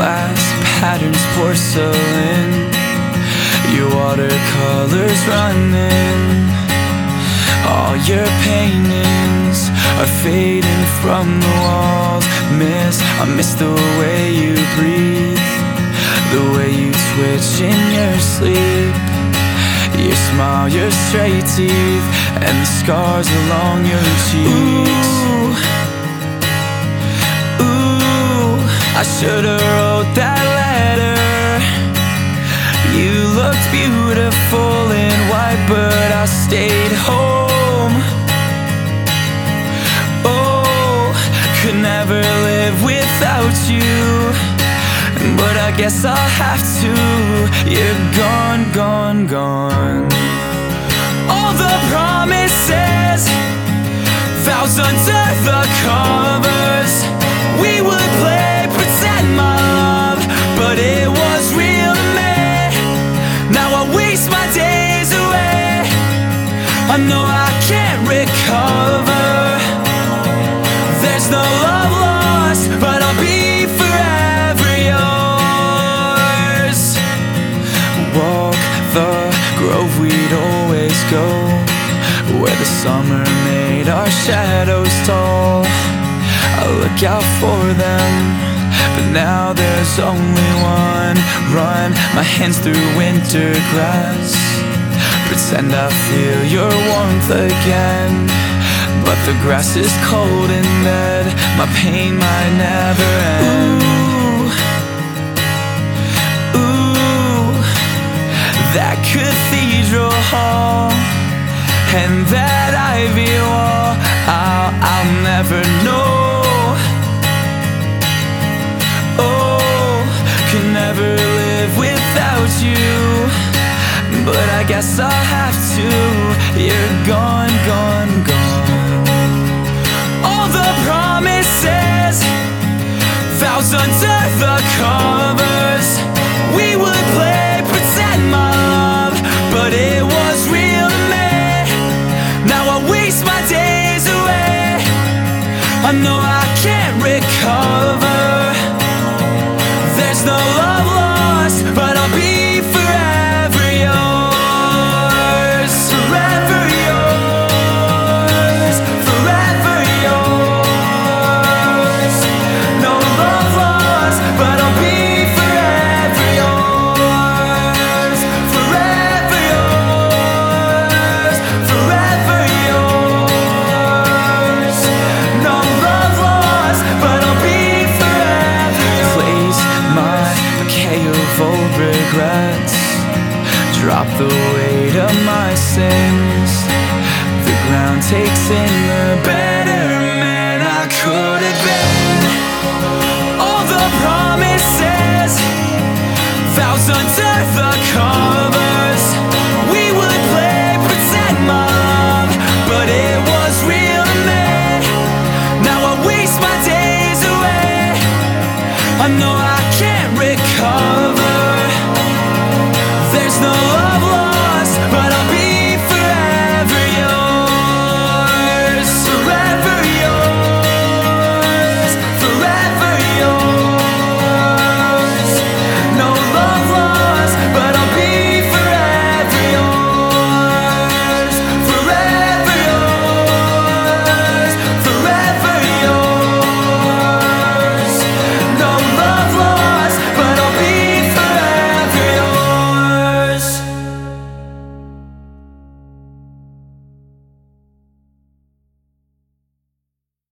glass, patterns, porcelain, your watercolors running. All your paintings are fading from the walls. I miss the way you breathe, the way you twitch in your sleep, your smile, your straight teeth, and the scars along your cheeks. Ooh, I should've wrote that letter. You looked beautiful in white, but I stayed home. Oh, could never live without you, but I guess I'll have to. You're gone, gone, gone. All the promises, vows under the covers. We would play pretend, my love, but it was real to me. Now I waste my days away. I know I can't recover. There's no love lost, but I'll be forever yours. Walk the grove we'd always go, where the summer made our shadows tall. I look out for them, but now there's only one. Run my hands through winter grass, pretend I feel your warmth again, but the grass is cold and dead. My pain might never end. Ooh, ooh, that cathedral hall and that ivy wall, I'll never know. Oh, could never live without you, but I guess I'll have to. You're gone, gone, gone. All the promises, vows under the covers. We would play pretend, my love, but it was real to me. Now I waste my days away. I know I can't recover. There's no love lost, but I'll be forever yours. Forever yours. Forever yours. No love lost, but I'll be forever yours. Forever yours. Forever yours. No love lost, but I'll be forever yours. Place my bouquet of old regrets, drop the weight of my sins. The ground takes in the better man I could have been. All the promises, vows under the